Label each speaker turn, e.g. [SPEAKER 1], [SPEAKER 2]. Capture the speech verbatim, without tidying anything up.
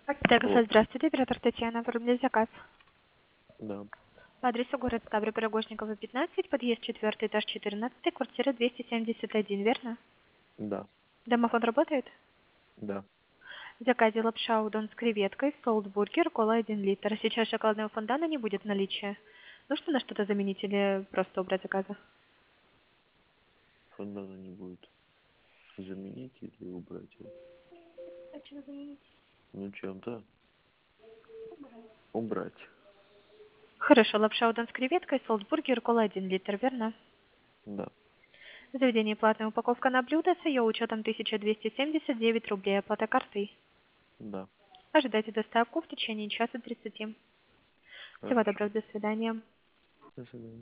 [SPEAKER 1] Алло.
[SPEAKER 2] Дагостан, здравствуйте, оператор Татьяна, оформляю заказ.
[SPEAKER 1] Да,
[SPEAKER 2] По адресу город Ставры, Пирогожникова, пятнадцать, подъезд четвертый, этаж четырнадцатый, квартира двести семьдесят один, верно?
[SPEAKER 1] да,
[SPEAKER 2] Домофон работает?
[SPEAKER 1] да.
[SPEAKER 2] В заказе лапша удон с креветкой, соус-бургер, кола один литр. Сейчас шоколадного фондана не будет в наличии. Нужно на что-то заменить или просто убрать заказа?
[SPEAKER 1] Фондана не будет. Заменить или убрать его?
[SPEAKER 2] А чем заменить?
[SPEAKER 1] Ну, чем-то убрать.
[SPEAKER 2] Хорошо, лапша удон с креветкой, соус-бургер, кола один литр, верно?
[SPEAKER 1] Да,
[SPEAKER 2] В заведении платная упаковка на блюдо с ее учетом тысяча двести семьдесят девять рублей, оплата картой.
[SPEAKER 1] да.
[SPEAKER 2] Ожидайте доставку в течение часа тридцати. Всего
[SPEAKER 1] Хорошо.
[SPEAKER 2] доброго, до свидания.
[SPEAKER 1] До свидания.